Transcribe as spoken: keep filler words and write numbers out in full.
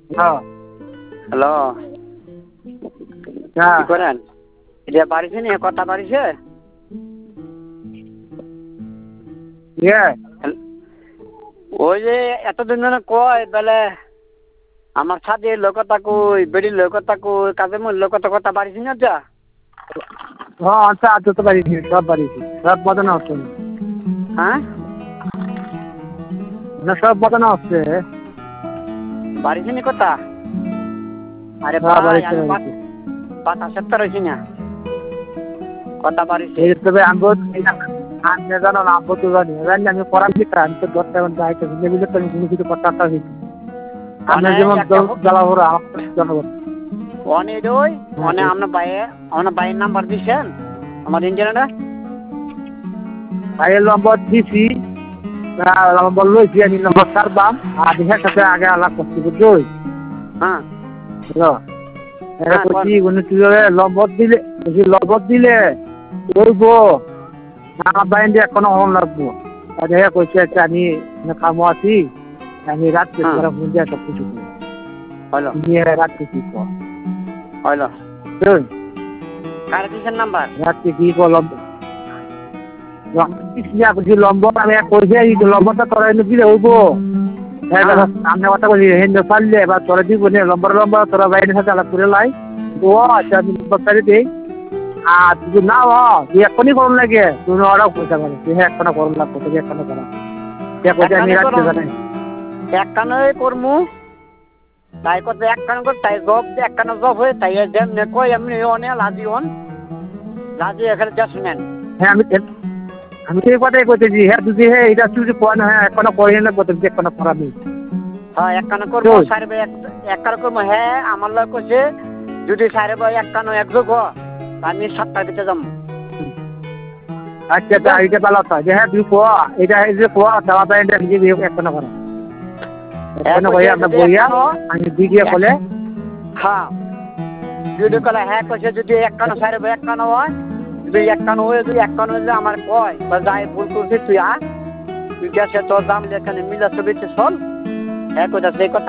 হ্যাঁ হ্যালো হ্যাঁ কি করেন এটা বাড়িছে নি কথা বাড়িছে ইয়ে ওই যে এতদিন ধরে কয় বেলে আমার সাথে লোকতা কই বেড়ির লোকতা কই কাজে মোর লোকতা কথা বাড়িছি না যা হ্যাঁ আচ্ছা আচ্ছা তো বাড়িছি সব বাড়িছি সব বদনা হচ্ছে হ্যাঁ না সব বদনা হচ্ছে বাড়িছি নি কথা আরে হ্যাঁ ভাই বাড়িছে আমি বাড়িছে পাঁচ সপ্তাহ রয়েছি না কথা বাড়িছে এই তবে আমি আমি জানো না আমি তো জানি জানি আমি পড়ার দিকে আমি তো দশটা এখন যাইতে বুঝে বুঝে তো আমি কোনো কিছু কথা একটা হয়েছি আমি যেমন জ্বালাবো আমার জনগণ অনেক ওই অনেক আপনার বাইরে আপনার বাইরের নাম্বার দিচ্ছেন আমার ইঞ্জিনিয়ারটা ভাইয়ের নম্বর দিছি নম্বর লইছি আমি নম্বর সারবাম আর দেখে সাথে আগে আলাপ করছি বুঝছো হ্যাঁ হ্যালো এটা করছি কোনো কি নম্বর দিলে বেশি নম্বর দিলে করবো আমার বাইরে এখনো হন লাগবো আর দেখে কইছে আচ্ছা আমি খামো আছি আমি রাত্রে তোরা ফোন দিয়ে সব কিছু হলো নিয়ে রাত্রে কি কর হলো বুঝলেন কার দিচ্ছেন নাম্বার রাত্রে কি করলাম লম্বর আমি কইছে এই লম্বরটা তোরা এনে দিলে হইবো সামনে কথা বলি হেন্দ্র পারলে এবার তোরা দিব নে লম্বর লম্বর তোরা বাইরের সাথে আলাপ করে লাই ও আচ্ছা আমি নম্বর সারি দিই আর যদি না হ তুই এখনই করুন লাগে তুমি ওরাও পয়সা পাবে তুই হ্যাঁ এখনো করুন লাগবো তুই এখনো করা সে কইছে আমি রাখতে জানাই এক কানে করমু তাই কত এক কান কর তাই জব এক কানে জব হয়ে তাই যেমনি কই এমনি অনেক লাজি হন লাজি এখানে যা শুনেন হ্যাঁ আমি আমি সেই কথাই কইতেছি হ্যাঁ যদি হ্যাঁ এটা যদি কোন হ্যাঁ এখনো করে না বলতে এখনো করা নেই হ্যাঁ এক কানে করবো সারবে এক কানে করবো হ্যাঁ আমার লোক কইছে যদি সারবে এক কানে একযোগ হ আমি সাতটার ভিতরে যাবো আচ্ছা আচ্ছা এইটা ভালো কথা যে হ্যাঁ তুই কোয়া এটা এই যে কোয়া দাওয়া দেয় এটা নিজে এখনো করা এখনো ভাই আমরা বইয়া আমি দিদিয়া বলে হ্যাঁ যদি কলে হ্যাঁ কইছে যদি এক কানে সারবে এক কানে হয় যদি এক কান হয়ে যদি এক কান হয়ে আমার কয় বা যাই ভুল করছিস তুই আ তুই গেছে তোর দাম যেখানে মিলা ছবিতে চল এক কথা সেই কথা